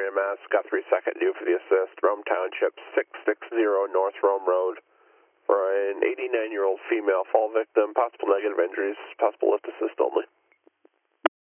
EMS, got 3 second due for the assist, Rome Township, 660 North Rome Road, for an 89-year-old female fall victim, possible negative injuries, possible lift assist only.